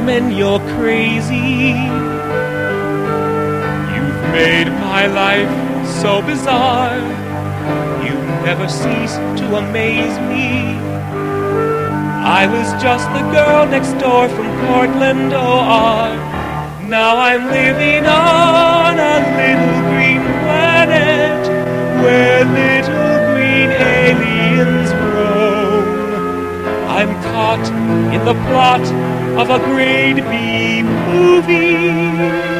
men, you're crazy. You've made my life so bizarre. You never cease to amaze me. I was just the girl next door from Portland, OR. Now I'm living on a little green planet where little green aliens roam. I'm caught in the plot of a grade B movie.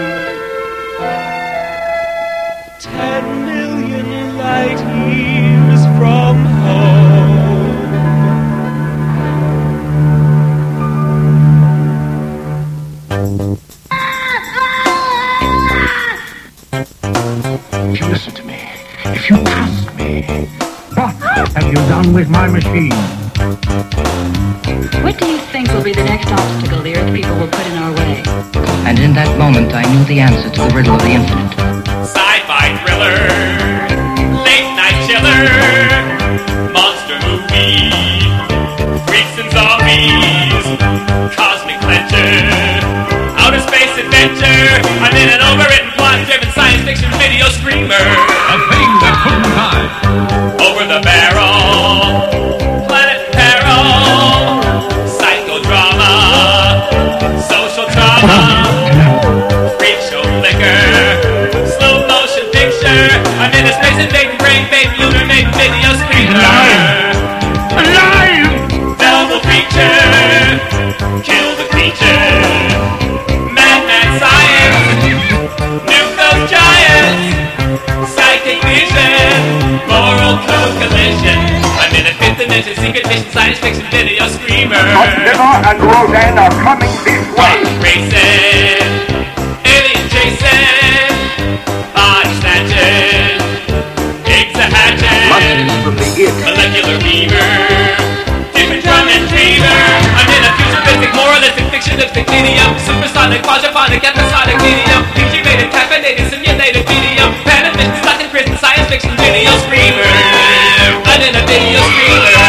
10 million light years from home. If you listen to me, if you trust me, what have you done with my machine? What do you think will be the next obstacle the Earth people will put in our way? And in that moment I knew the answer to the riddle of the infinite. Sci-fi thriller, late night chiller, monster movie, freaks and zombies, cosmic clencher, outer space adventure. I'm in an overwritten plot-driven science fiction video screamer. A thing that couldn't die. Over the barrel, planet peril, psychodrama, social drama, freak show flicker, slow motion picture. I'm in a space invading, brain bait, lunar maiden video screamer. Alive! Devil creature, kill the creature. Mad science, nuke those giants. Psychic vision, moral code collision. I'm in a fifth dimension, secret mission, science fiction video screamer. Godzilla and Rodan are coming this way. Racing, alien Jason, body snatching, eggs a hatching. Lunches from the inn. Molecular beaver, different drum and dreamer. I'm in a futuristic, moralistic, fictionistic medium, supersonic, quadraphonic, episodic medium, PG-rated, caffeinated, simulated medium, panic, stuck in prison, science fiction video screamer. I'm in a video screamer.